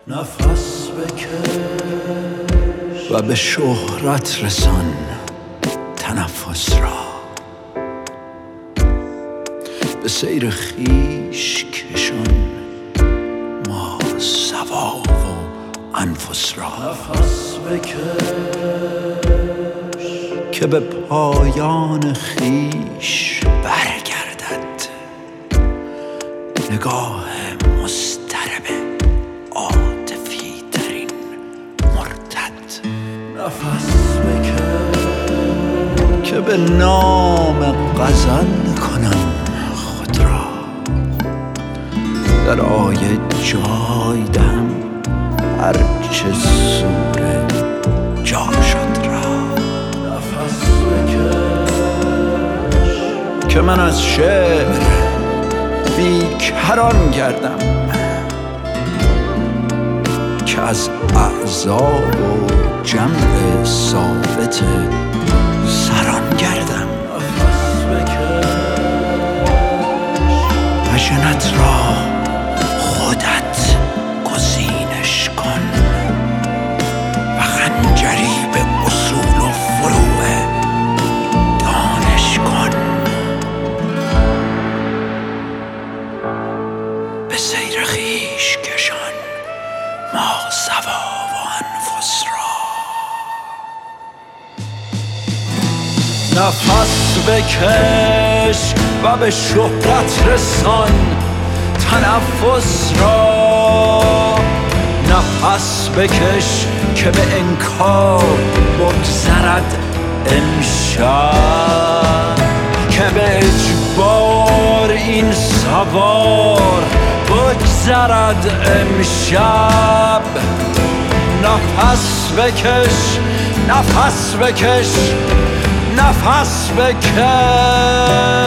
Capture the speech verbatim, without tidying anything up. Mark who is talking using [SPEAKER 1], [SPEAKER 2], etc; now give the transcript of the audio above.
[SPEAKER 1] نفس بکش و به شهرت رسان تنفس را، به سیر خویش کشان ماسوا و انفس را. نفس بکش که به پایان خویش برگردد نگاه مضطرب عاطفی ترین مرتد. نفس بکش که به نام غزل کنم خود را، در آیه جای دهم هرچه سور جا شد را. نفس بکش که من از شعر بیکران گردم، که از اعضاب و جمع ثابت سران گردم. نفس بکش و ژنت را خودت گزینش کن و خنجری به اصول و فروع دانش کن، به سیر خویش کشان ماسوا و انفس را. نفس بکش و به شهرت رسان تنفس را. نفس بکش که به انکار بگذرد امشب، که به اجبار این سوار بگذرد امشب. نفس بکش، نفس بکش، نفس بکش.